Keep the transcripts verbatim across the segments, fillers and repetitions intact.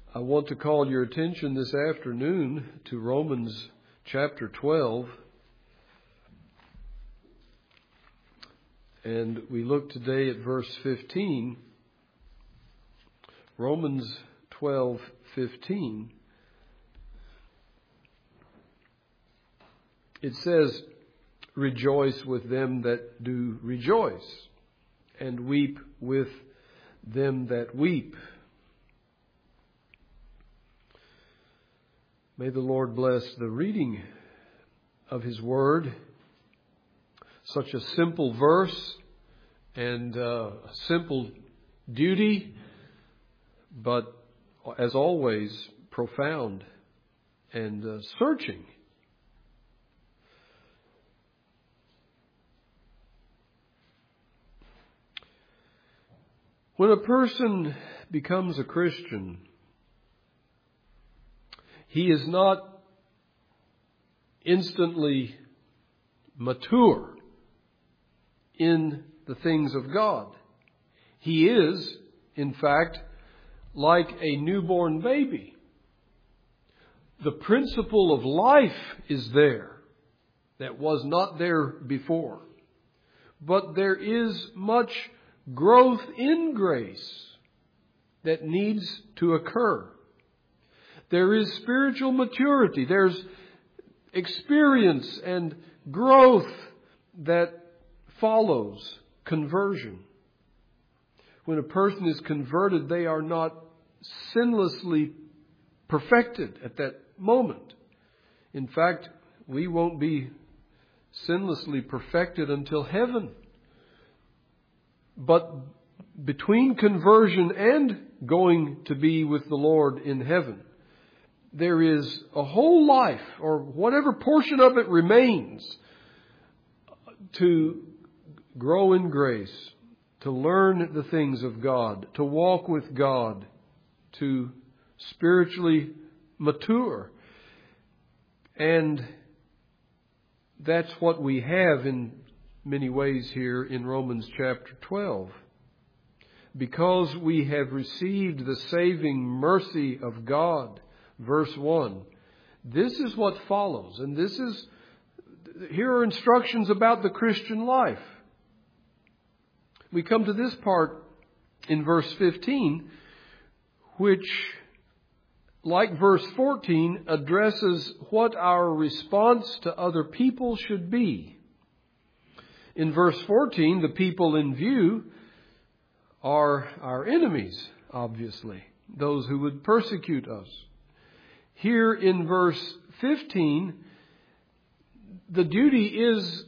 I want to call your attention this afternoon to Romans chapter twelve. And we look today at verse fifteen. Romans twelve fifteen. It says, "Rejoice with them that do rejoice, and weep with them that weep." May the Lord bless the reading of His Word. Such a simple verse and uh, a simple duty, but as always, profound and uh, searching. When a person becomes a Christian, he is not instantly mature in the things of God. He is, in fact, like a newborn baby. The principle of life is there that was not there before. But there is much growth in grace that needs to occur. There is spiritual maturity. There's experience and growth that follows conversion. When a person is converted, they are not sinlessly perfected at that moment. In fact, we won't be sinlessly perfected until heaven. But between conversion and going to be with the Lord in heaven, there is a whole life, or whatever portion of it remains, to grow in grace, to learn the things of God, to walk with God, to spiritually mature. And that's what we have in many ways here in Romans chapter twelve. Because we have received the saving mercy of God, verse one, this is what follows. And this is, here are instructions about the Christian life. We come to this part in verse fifteen, which, like verse fourteen, addresses what our response to other people should be. In verse fourteen, the people in view are our enemies, obviously, those who would persecute us. Here in verse fifteen, the duty is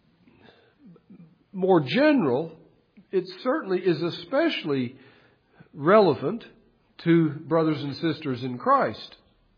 more general. It certainly is especially relevant to brothers and sisters in Christ.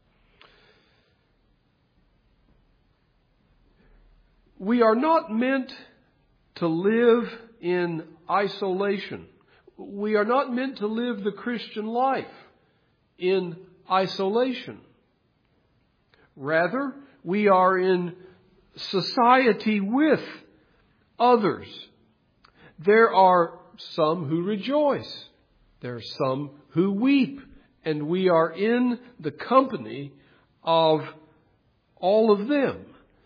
We are not meant to live in isolation. We are not meant to live the Christian life in isolation. Rather, we are in society with others. There are some who rejoice. There are some who weep. And we are in the company of all of them.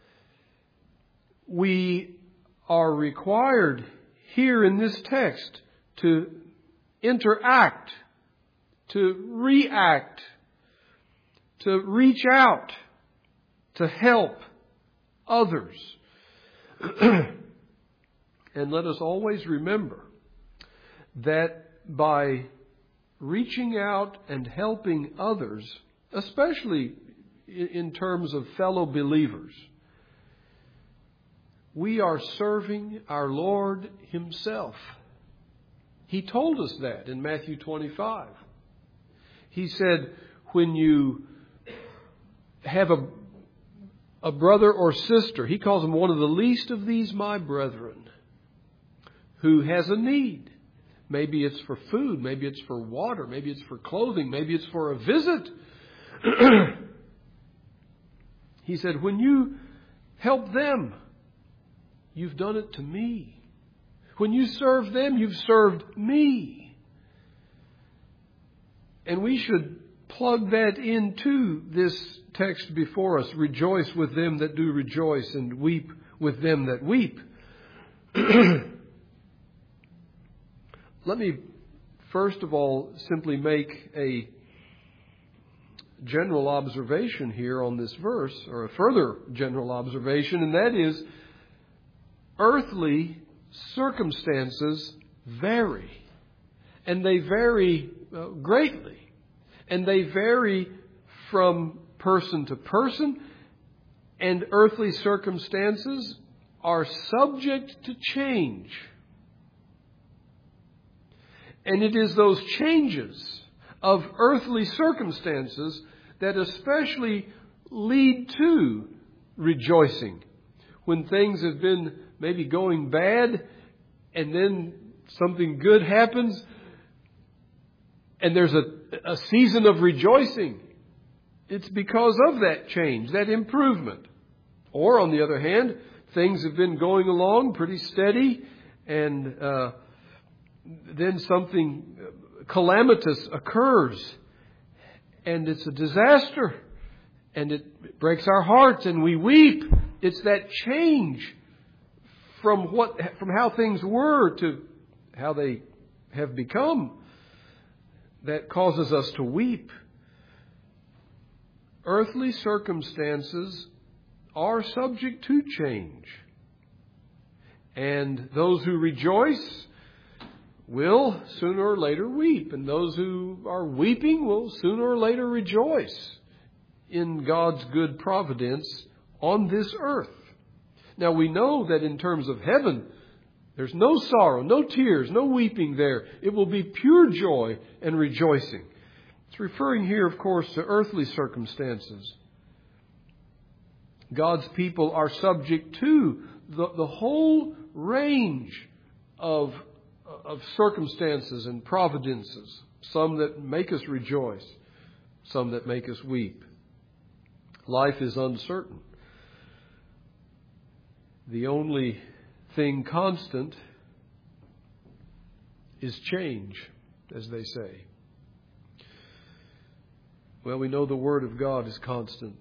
We are required here in this text to interact, to react, to reach out, to help others. And let us always remember that by reaching out and helping others, especially in terms of fellow believers, we are serving our Lord Himself. He told us that in Matthew twenty-five. He said, when you have a, a brother or sister, He calls them one of the least of these my brethren, who has a need. Maybe it's for food, maybe it's for water, maybe it's for clothing, maybe it's for a visit. He said, when you help them, you've done it to me. When you serve them, you've served me. And we should plug that into this text before us. Rejoice with them that do rejoice and weep with them that weep. Let me first of all simply make a general observation here on this verse, or a further general observation, and that is earthly circumstances vary. And they vary uh, greatly. And they vary from person to person. And earthly circumstances are subject to change. And it is those changes of earthly circumstances that especially lead to rejoicing. When things have been maybe going bad and then something good happens and there's a, a season of rejoicing, it's because of that change, that improvement. Or on the other hand, things have been going along pretty steady and uh, then something calamitous occurs and it's a disaster and it breaks our hearts and we weep. It's that change from what, from how things were to how they have become that causes us to weep. Earthly circumstances are subject to change. And those who rejoice will sooner or later weep. And those who are weeping will sooner or later rejoice in God's good providence on this earth. Now we know that in terms of heaven, there's no sorrow, no tears, no weeping there. It will be pure joy and rejoicing. It's referring here, of course, to earthly circumstances. God's people are subject to the, the whole range of, of circumstances and providences. Some that make us rejoice, some that make us weep. Life is uncertain. The only thing constant is change, as they say. Well, we know the Word of God is constant.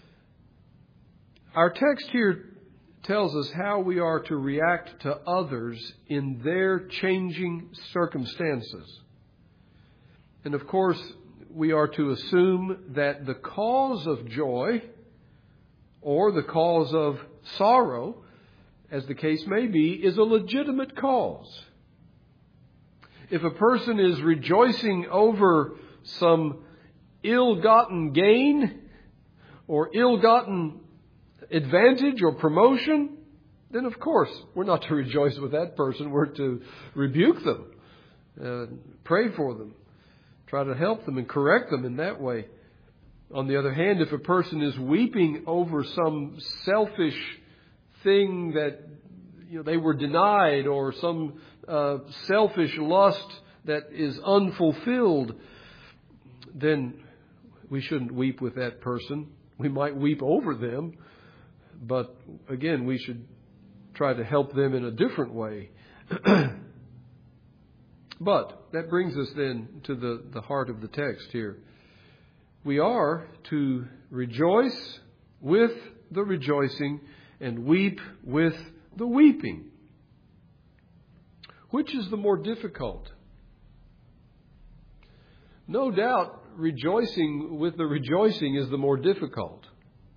Our text here tells us how we are to react to others in their changing circumstances. And of course, we are to assume that the cause of joy or the cause of sorrow, as the case may be, is a legitimate cause. If a person is rejoicing over some ill-gotten gain or ill-gotten advantage or promotion, then of course we're not to rejoice with that person. We're to rebuke them, uh, pray for them, try to help them and correct them in that way. On the other hand, if a person is weeping over some selfish thing that you know they were denied or some uh, selfish lust that is unfulfilled, then we shouldn't weep with that person. We might weep over them, but again, we should try to help them in a different way. But that brings us then to the, the heart of the text here. We are to rejoice with the rejoicing and weep with the weeping. Which is the more difficult? No doubt, rejoicing with the rejoicing is the more difficult.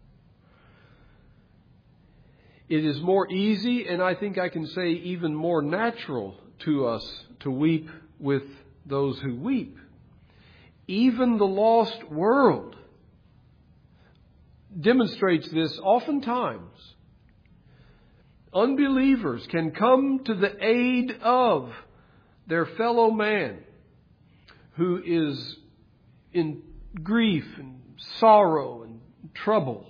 It is more easy, and I think I can say even more natural to us to weep with those who weep. Even the lost world demonstrates this oftentimes. Unbelievers can come to the aid of their fellow man who is in grief and sorrow and trouble.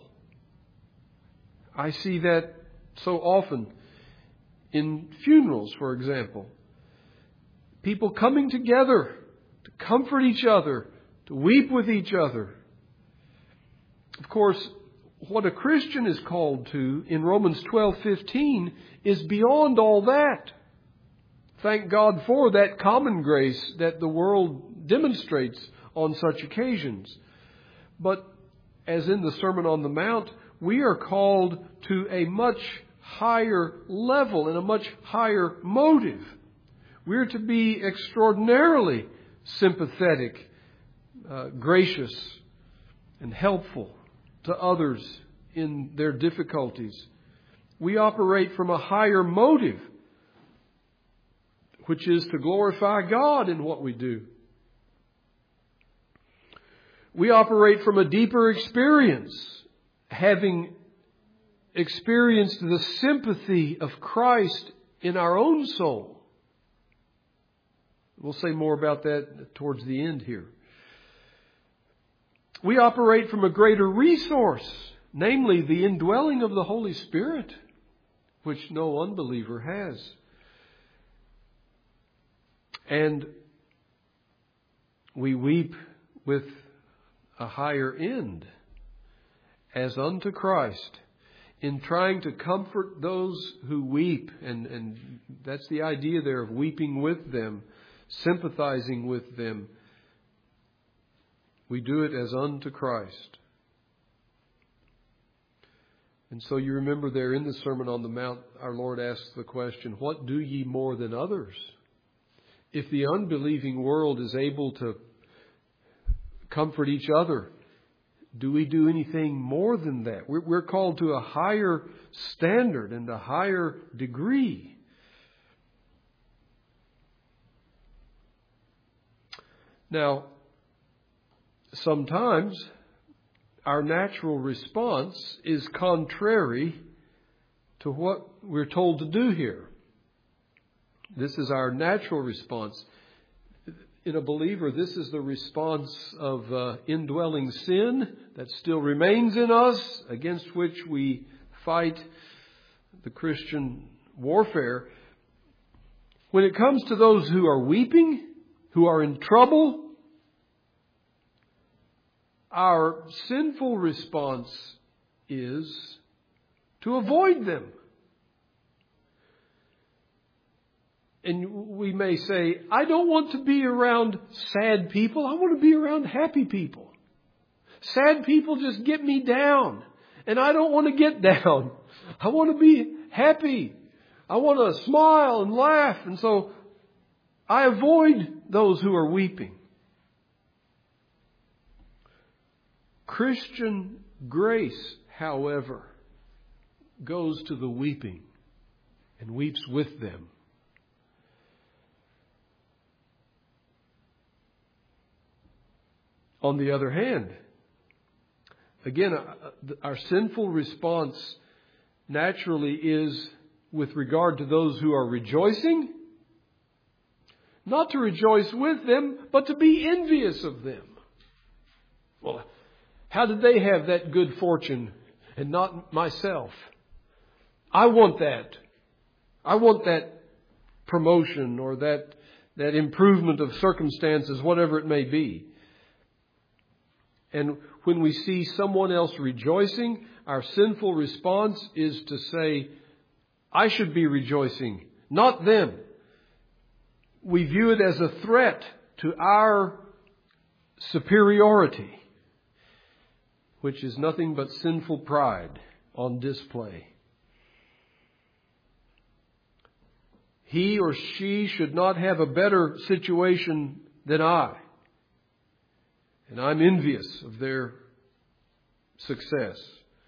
I see that so often in funerals, for example. People coming together to comfort each other, to weep with each other. Of course, what a Christian is called to in Romans twelve fifteen is beyond all that. Thank God for that common grace that the world demonstrates on such occasions. But as in the Sermon on the Mount, we are called to a much higher level and a much higher motive. We're to be extraordinarily sympathetic, uh, gracious, and helpful to others in their difficulties. We operate from a higher motive, which is to glorify God in what we do. We operate from a deeper experience, having experienced the sympathy of Christ in our own soul. We'll say more about that towards the end here. We operate from a greater resource, namely the indwelling of the Holy Spirit, which no unbeliever has. And we weep with a higher end, as unto Christ, in trying to comfort those who weep. And, and that's the idea there of weeping with them, sympathizing with them. We do it as unto Christ. And so you remember there in the Sermon on the Mount, our Lord asks the question, what do ye more than others? If the unbelieving world is able to comfort each other, do we do anything more than that? We're, we're called to a higher standard and a higher degree. Now, sometimes our natural response is contrary to what we're told to do here. This is our natural response. In a believer, this is the response of uh, indwelling sin that still remains in us, against which we fight the Christian warfare. When it comes to those who are weeping, who are in trouble, our sinful response is to avoid them. And we may say, I don't want to be around sad people. I want to be around happy people. Sad people just get me down. And I don't want to get down. I want to be happy. I want to smile and laugh. And so I avoid those who are weeping. Christian grace, however, goes to the weeping and weeps with them. On the other hand, again, our sinful response naturally is with regard to those who are rejoicing, not to rejoice with them, but to be envious of them. Well, how did they have that good fortune and not myself? I want that. I want that promotion or that, that improvement of circumstances, whatever it may be. And when we see someone else rejoicing, our sinful response is to say, I should be rejoicing, not them. We view it as a threat to our superiority, which is nothing but sinful pride on display. He or she should not have a better situation than I. And I'm envious of their success.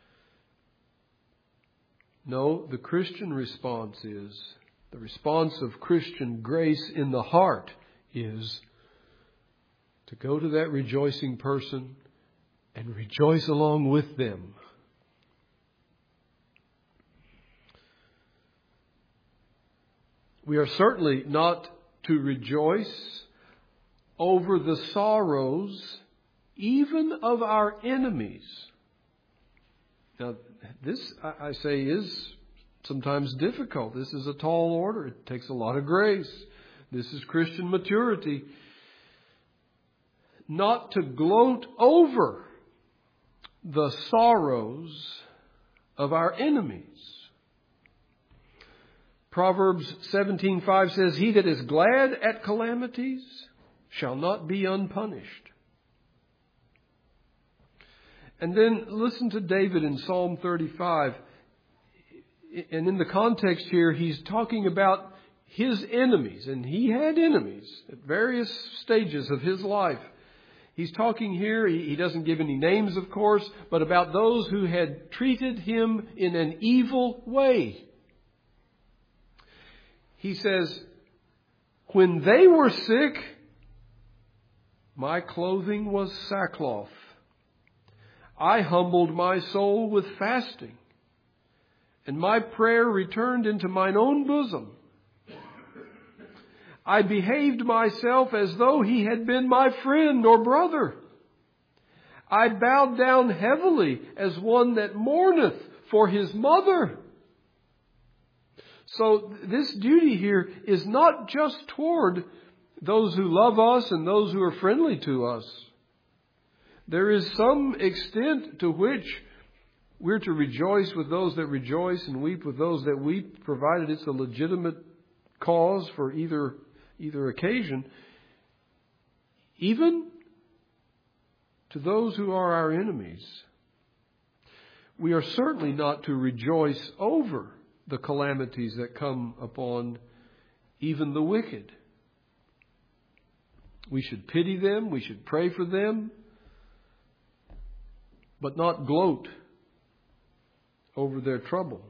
No, the Christian response is, the response of Christian grace in the heart is to go to that rejoicing person and rejoice along with them. We are certainly not to rejoice over the sorrows even of our enemies. Now, this, I say, is sometimes difficult. This is a tall order. It takes a lot of grace. This is Christian maturity. Not to gloat over the sorrows of our enemies. Proverbs seventeen five says, he that is glad at calamities shall not be unpunished. And then listen to David in Psalm thirty-five. And in the context here, he's talking about his enemies. And he had enemies at various stages of his life. He's talking here, he doesn't give any names, of course, but about those who had treated him in an evil way. He says, when they were sick, my clothing was sackcloth. I humbled my soul with fasting, and my prayer returned into mine own bosom. I behaved myself as though he had been my friend or brother. I bowed down heavily as one that mourneth for his mother. So this duty here is not just toward those who love us and those who are friendly to us. There is some extent to which we're to rejoice with those that rejoice and weep with those that weep, provided it's a legitimate cause for either either occasion, even to those who are our enemies. We are certainly not to rejoice over the calamities that come upon even the wicked. We should pity them, we should pray for them, but not gloat over their trouble.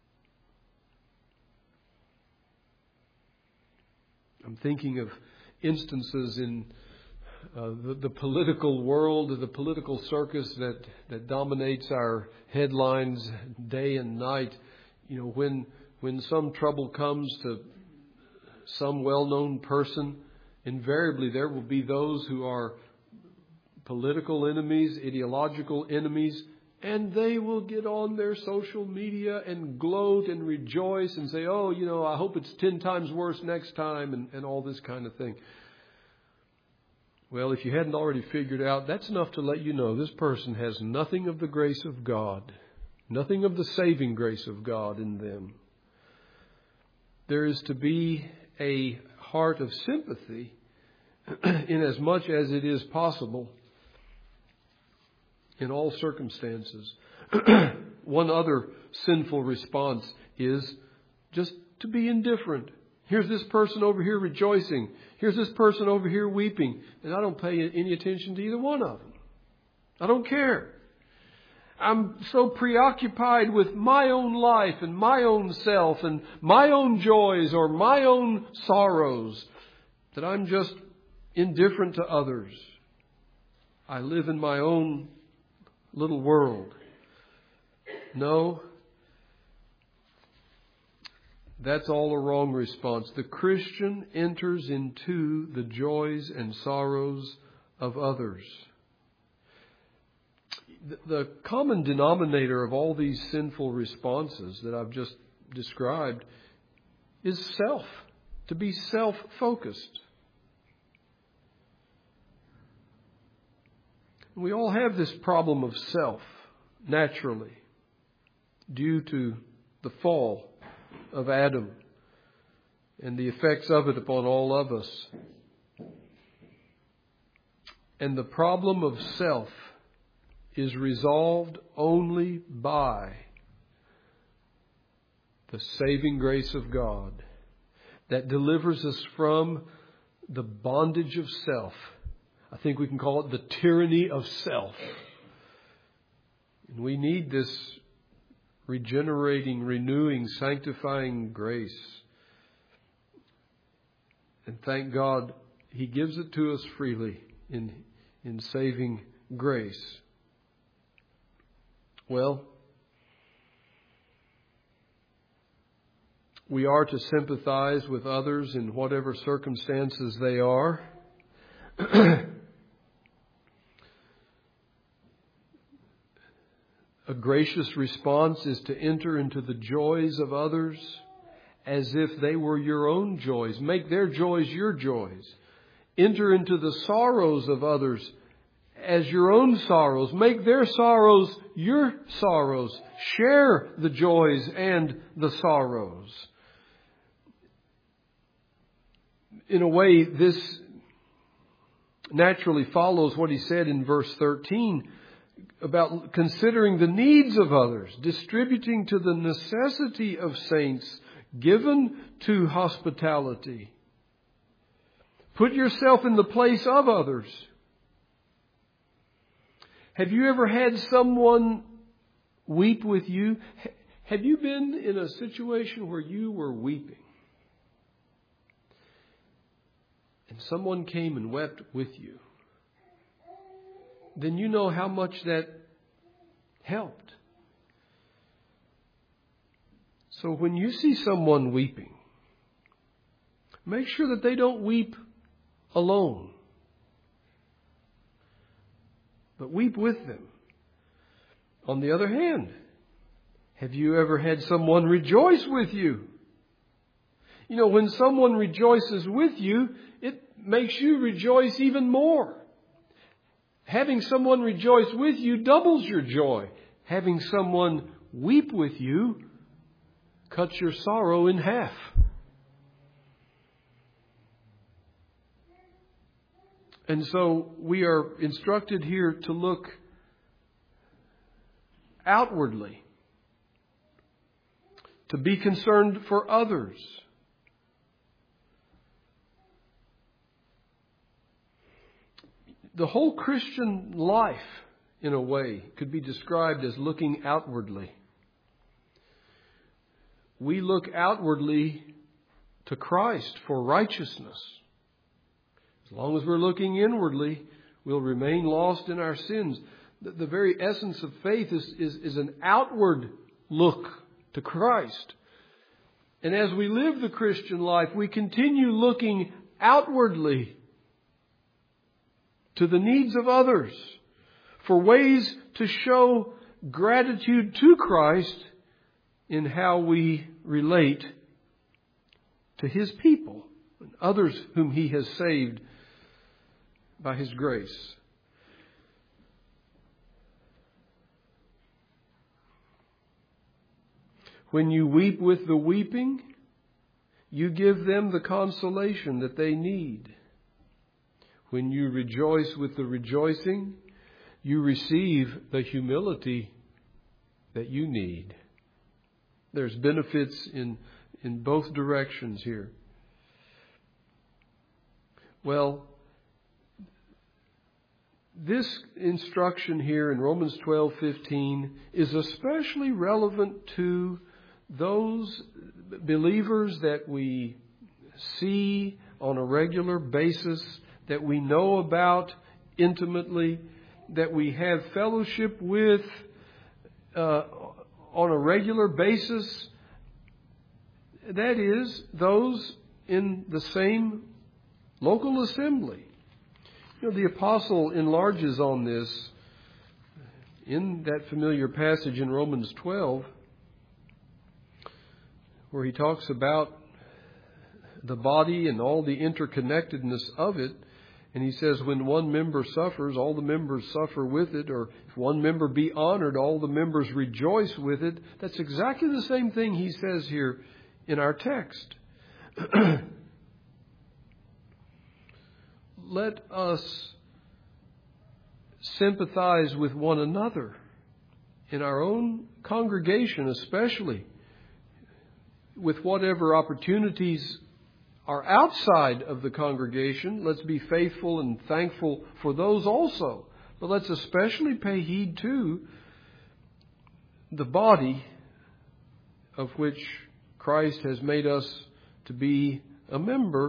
I'm thinking of instances in uh, the, the political world, the political circus that, that dominates our headlines day and night. You know, when when some trouble comes to some well-known person, invariably there will be those who are political enemies, ideological enemies, and they will get on their social media and gloat and rejoice and say, oh, you know, I hope it's ten times worse next time, and, and all this kind of thing. Well, if you hadn't already figured out, that's enough to let you know this person has nothing of the grace of God, nothing of the saving grace of God in them. There is to be a heart of sympathy in as much as it is possible in all circumstances. One other sinful response is just to be indifferent. Here's this person over here rejoicing. Here's this person over here weeping. And I don't pay any attention to either one of them. I don't care. I'm so preoccupied with my own life and my own self and my own joys or my own sorrows that I'm just indifferent to others. I live in my own little world. No, that's all a wrong response. The Christian enters into the joys and sorrows of others. The, the common denominator of all these sinful responses that I've just described is self, to be self-focused. We all have this problem of self, naturally, due to the fall of Adam and the effects of it upon all of us. And the problem of self is resolved only by the saving grace of God that delivers us from the bondage of self. I think we can call it the tyranny of self. And we need this regenerating, renewing, sanctifying grace. And thank God He gives it to us freely in, in saving grace. Well, we are to sympathize with others in whatever circumstances they are. A gracious response is to enter into the joys of others as if they were your own joys. Make their joys your joys. Enter into the sorrows of others as your own sorrows. Make their sorrows your sorrows. Share the joys and the sorrows. In a way, this naturally follows what he said in verse thirteen. about considering the needs of others, distributing to the necessity of saints, given to hospitality. Put yourself in the place of others. Have you ever had someone weep with you? Have you been in a situation where you were weeping and someone came and wept with you? Then you know how much that helped. So when you see someone weeping, make sure that they don't weep alone, but weep with them. On the other hand, have you ever had someone rejoice with you? You know, when someone rejoices with you, it makes you rejoice even more. Having someone rejoice with you doubles your joy. Having someone weep with you cuts your sorrow in half. And so we are instructed here to look outwardly, to be concerned for others. The whole Christian life, in a way, could be described as looking outwardly. We look outwardly to Christ for righteousness. As long as we're looking inwardly, we'll remain lost in our sins. The, the very essence of faith is, is, is an outward look to Christ. And as we live the Christian life, we continue looking outwardly to the needs of others, for ways to show gratitude to Christ in how we relate to His people and others whom He has saved by His grace. When you weep with the weeping, you give them the consolation that they need. When you rejoice with the rejoicing, you receive the humility that you need. There's benefits in, in both directions here. Well, this instruction here in Romans twelve fifteen is especially relevant to those believers that we see on a regular basis, that we know about intimately, that we have fellowship with uh, on a regular basis. That is, those in the same local assembly. You know, the apostle enlarges on this in that familiar passage in Romans twelve, where he talks about the body and all the interconnectedness of it. And he says, when one member suffers, all the members suffer with it. Or if one member be honored, all the members rejoice with it. That's exactly the same thing he says here in our text. Let us sympathize with one another in our own congregation, especially with whatever opportunities are outside of the congregation. Let's be faithful and thankful for those also. But let's especially pay heed to the body of which Christ has made us to be a member.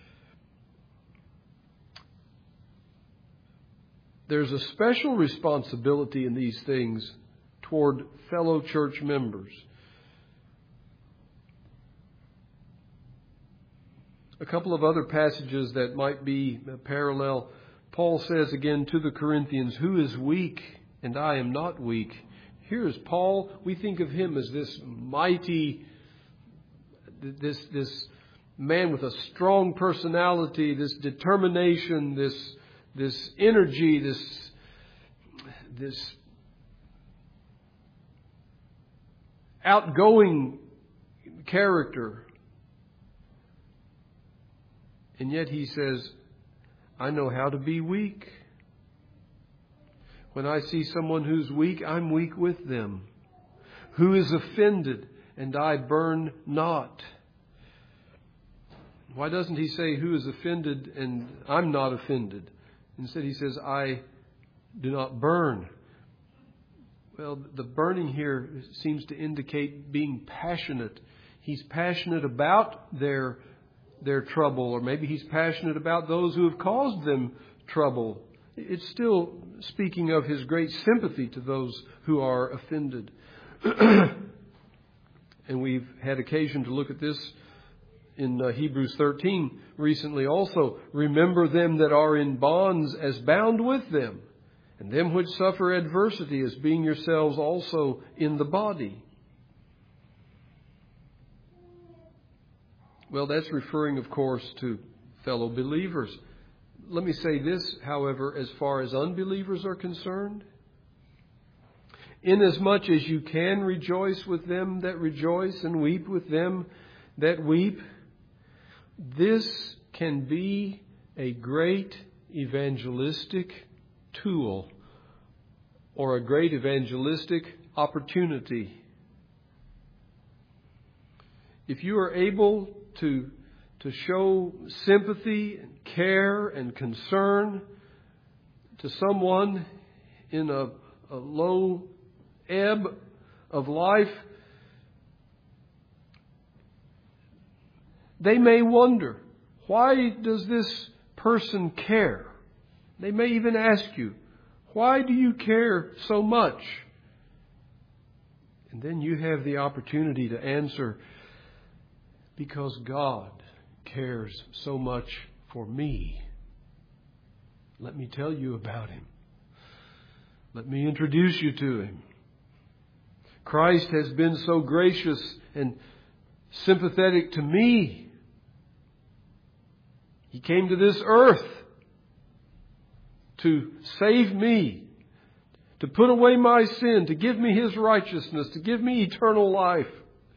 There's a special responsibility in these things toward fellow church members. A couple of other passages that might be parallel. Paul says again to the Corinthians, who is weak and I am not weak. Here is Paul. We think of him as this mighty, this, this man with a strong personality, this determination, this, this energy, this, this outgoing character. And yet he says, I know how to be weak. When I see someone who's weak, I'm weak with them. Who is offended, and I burn not. Why doesn't he say who is offended and I'm not offended? Instead he says I do not burn. Well, the burning here seems to indicate being passionate. He's passionate about their their trouble, or maybe he's passionate about those who have caused them trouble. It's still speaking of his great sympathy to those who are offended. And we've had occasion to look at this in uh, Hebrews thirteen recently also. Remember them that are in bonds as bound with them, and them which suffer adversity as being yourselves also in the body. Well, that's referring, of course, to fellow believers. Let me say this, however, as far as unbelievers are concerned. Inasmuch as you can rejoice with them that rejoice and weep with them that weep, this can be a great evangelistic tool or a great evangelistic opportunity. If you are able to, to show sympathy and care and concern to someone in a, a low ebb of life, they may wonder, why does this person care? They may even ask you, why do you care so much? And then you have the opportunity to answer, because God cares so much for me. Let me tell you about Him. Let me introduce you to Him. Christ has been so gracious and sympathetic to me. He came to this earth to save me, to put away my sin, to give me His righteousness, to give me eternal life.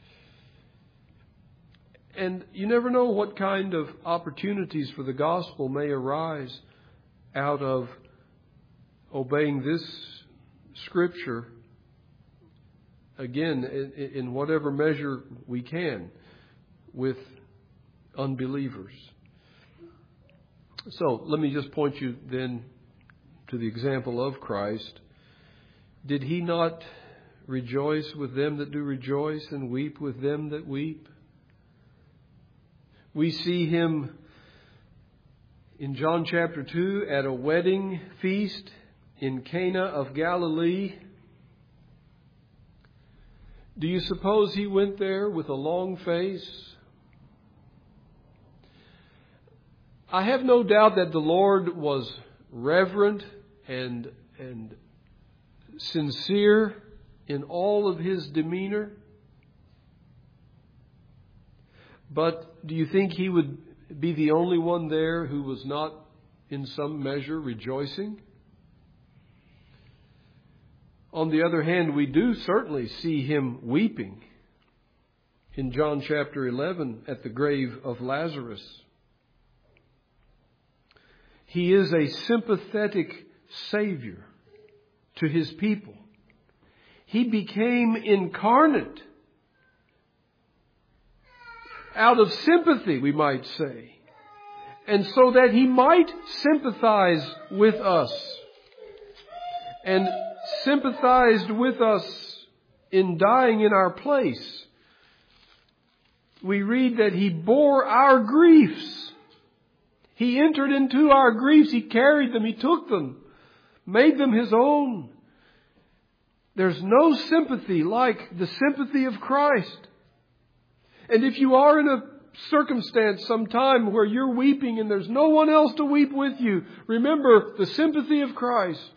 And you never know what kind of opportunities for the gospel may arise out of obeying this Scripture, again, in whatever measure we can, with unbelievers. So let me just point you then to the example of Christ. Did He not rejoice with them that do rejoice and weep with them that weep? We see Him in John chapter two at a wedding feast in Cana of Galilee. Do you suppose He went there with a long face? I have no doubt that the Lord was reverent and, and sincere in all of His demeanor. But do you think He would be the only one there who was not in some measure rejoicing? On the other hand, we do certainly see Him weeping in John chapter eleven at the grave of Lazarus. He is a sympathetic Savior to His people. He became incarnate out of sympathy, we might say, and so that He might sympathize with us, and sympathized with us in dying in our place. We read that He bore our griefs. He entered into our griefs. He carried them. He took them, made them His own. There's no sympathy like the sympathy of Christ. And if you are in a circumstance sometime where you're weeping and there's no one else to weep with you, remember the sympathy of Christ.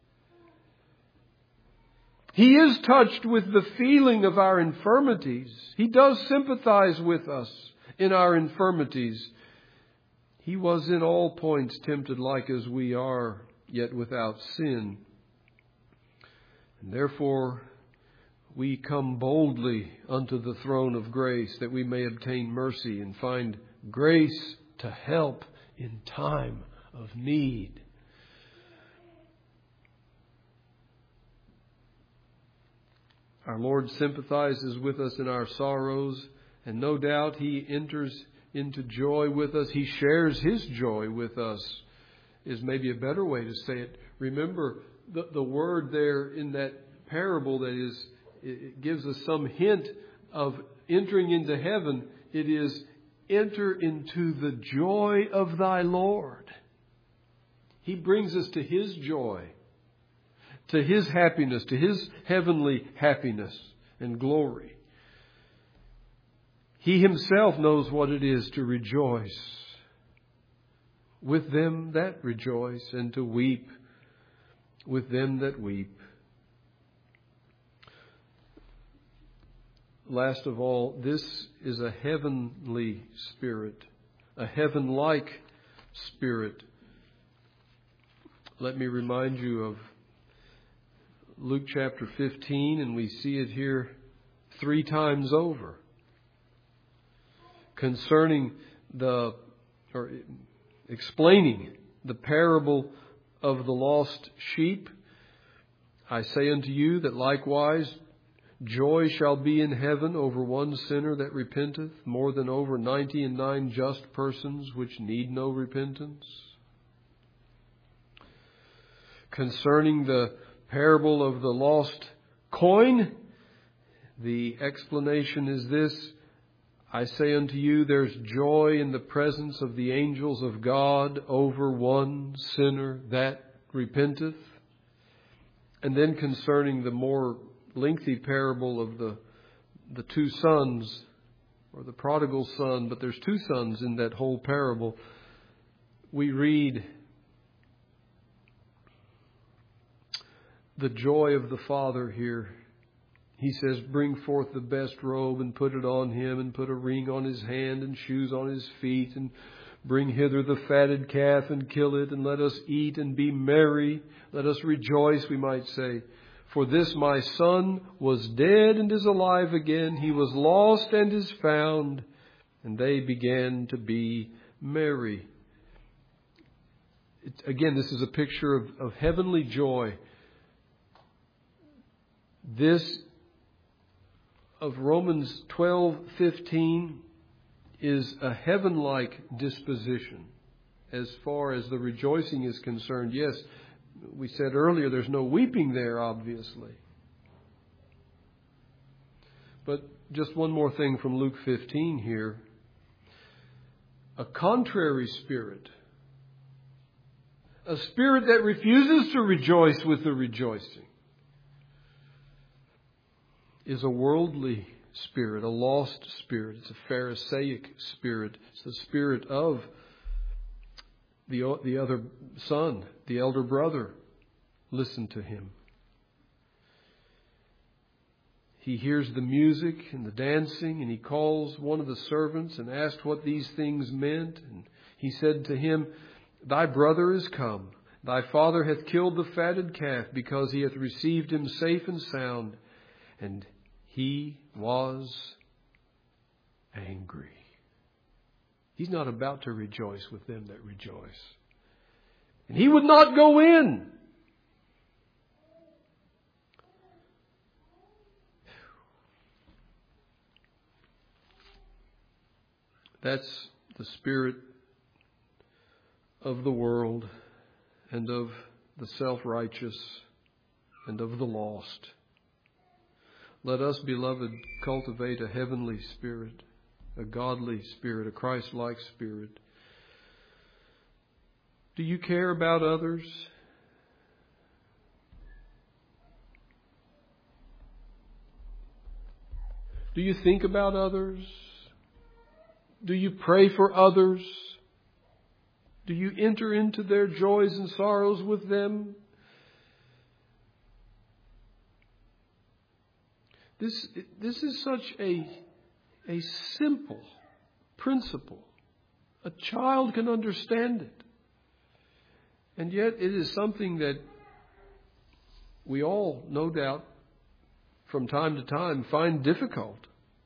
He is touched with the feeling of our infirmities. He does sympathize with us in our infirmities. He was in all points tempted like as we are, yet without sin. And therefore we come boldly unto the throne of grace, that we may obtain mercy and find grace to help in time of need. Our Lord sympathizes with us in our sorrows, and no doubt He enters into joy with us. He shares His joy with us, is maybe a better way to say it. Remember, the, the word there in that parable that is, it gives us some hint of entering into heaven. It is, enter into the joy of thy Lord. He brings us to His joy, to His happiness, to His heavenly happiness and glory. He Himself knows what it is to rejoice with them that rejoice, and to weep with them that weep. Last of all, this is a heavenly spirit, a heaven-like spirit. Let me remind you of Luke chapter fifteen, and we see it here three times over. Concerning the, or explaining the parable of the lost sheep, I say unto you that likewise joy shall be in heaven over one sinner that repenteth, more than over ninety and nine just persons which need no repentance. Concerning the parable of the lost coin, the explanation is this: I say unto you, there's joy in the presence of the angels of God over one sinner that repenteth. And then concerning the more lengthy parable of the the two sons, or the prodigal son, but there's two sons in that whole parable, we read the joy of the father here. He says, bring forth the best robe and put it on him, and put a ring on his hand and shoes on his feet, and bring hither the fatted calf and kill it, and let us eat and be merry. Let us rejoice, we might say. For this my son was dead and is alive again. He was lost and is found. And they began to be merry. It, again, this is a picture of, of heavenly joy. This of Romans twelve fifteen is a heaven-like disposition as far as the rejoicing is concerned. Yes, we said earlier there's no weeping there, obviously. But just one more thing from Luke fifteen here. A contrary spirit, a spirit that refuses to rejoice with the rejoicing, is a worldly spirit, a lost spirit. It's a Pharisaic spirit. It's the spirit of the, the other son, the elder brother. Listen to him. He hears the music and the dancing, and he calls one of the servants and asked what these things meant. And he said to him, thy brother is come. Thy father hath killed the fatted calf, because he hath received him safe and sound. And he was angry. He's not about to rejoice with them that rejoice. And he would not go in. That's the spirit of the world, and of the self-righteous, and of the lost. Let us, beloved, cultivate a heavenly spirit, a godly spirit, a Christ-like spirit. Do you care about others? Do you think about others? Do you pray for others? Do you enter into their joys and sorrows with them? This, this is such a, a simple principle. A child can understand it. And yet it is something that we all, no doubt, from time to time find difficult.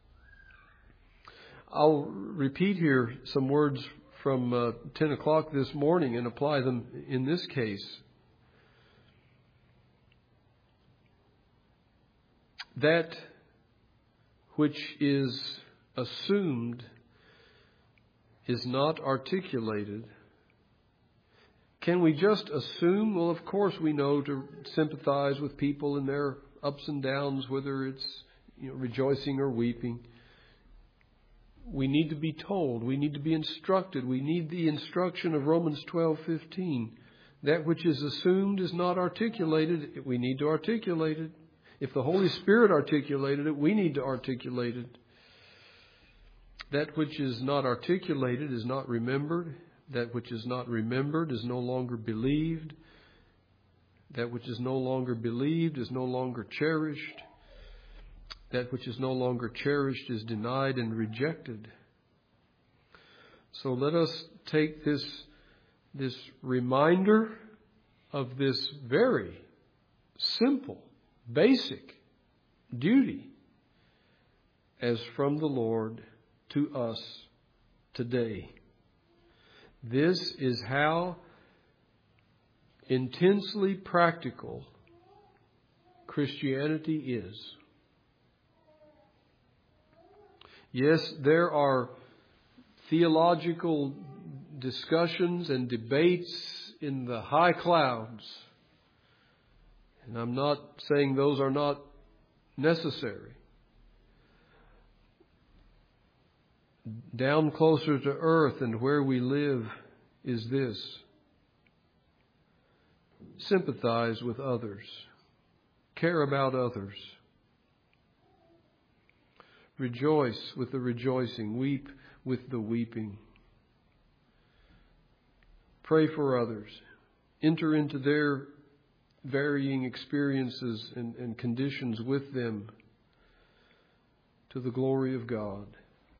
I'll repeat here some words from uh, ten o'clock this morning and apply them in this case. that which is assumed is not articulated. Can we just assume? Well, of course we know to sympathize with people in their ups and downs, whether it's, you know, rejoicing or weeping. We need to be told. We need to be instructed. We need the instruction of Romans twelve fifteen. That which is assumed is not articulated. We need to articulate it. If the Holy Spirit articulated it, we need to articulate it. That which is not articulated is not remembered. That which is not remembered is no longer believed. That which is no longer believed is no longer cherished. That which is no longer cherished is denied and rejected. So let us take this, this reminder of this very simple, basic duty as from the Lord to us today. This is how intensely practical Christianity is. Yes, there are theological discussions and debates in the high clouds. And I'm not saying those are not necessary. Down closer to earth and where we live is this: sympathize with others, care about others, rejoice with the rejoicing, weep with the weeping, pray for others, enter into their varying experiences and, and conditions with them to the glory of God.